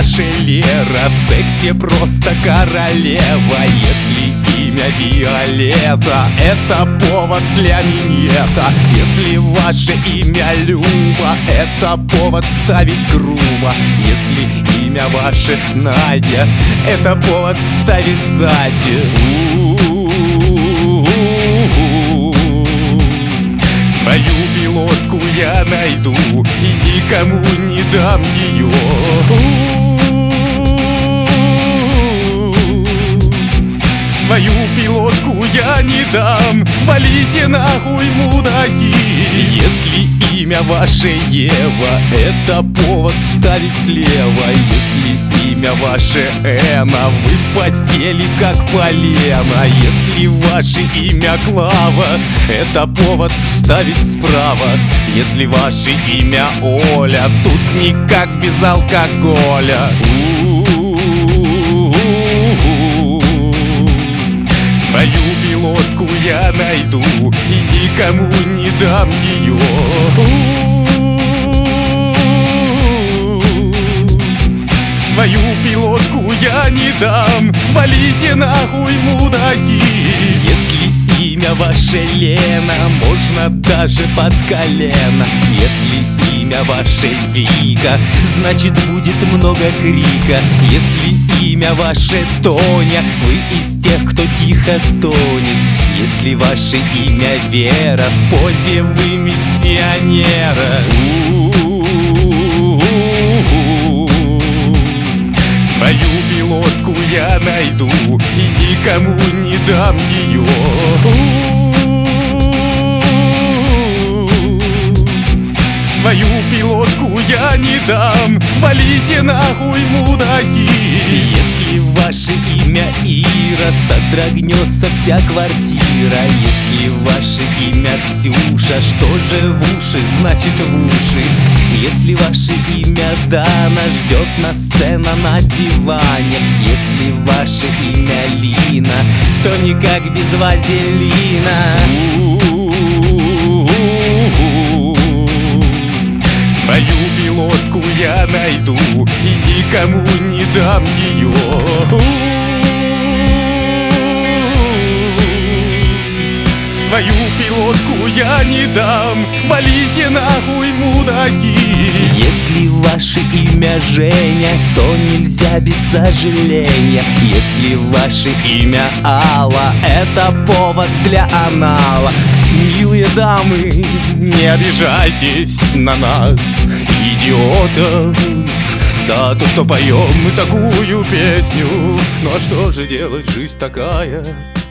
ваше Лера в сексе просто королева. Если имя Виолетта, это повод для минета. Если ваше имя Люба, это повод вставить грубо. Если имя ваше Надя, это повод вставить сзади. Свою пилотку я найду и никому не дам ее. Свою пилотку я не дам, валите нахуй, мудаки. Если имя ваше Ева, это повод вставить слева. Если имя ваше Эна, вы в постели как полено. Если ваше имя Клава, это повод вставить справа. Если ваше имя Оля, тут никак без алкоголя. Свою пилотку я найду и никому не дам ее. Свою пилотку я не дам, валите нахуй, мудаки. Если имя ваше Лена, можно даже под колено. Если имя ваше Вика, значит будет много крика. Если имя ваше Тоня, вы из тех, кто тихо стонет. Если ваше имя Вера, в позе вы миссионера. Свою пилотку я найду и никому не дам ее. Свою пилотку я не дам, валите нахуй, мудаки. Если ваше имя Ира, содрогнется вся квартира. Если ваше имя Ксюша, что же в уши, значит в уши. Если ваше имя Дана, ждет нас сцена на диване. Если ваше имя Лина, то никак без вазелина. Свою пилотку я найду и никому не дам ее. Свою пилотку я не дам, валите нахуй, мудаки. Если ваше имя Женя, то нельзя без сожаления. Если ваше имя Алла, это повод для анала. Милые дамы, не обижайтесь на нас, идиотов, за то, что поем мы такую песню. Ну а что же делать, жизнь такая.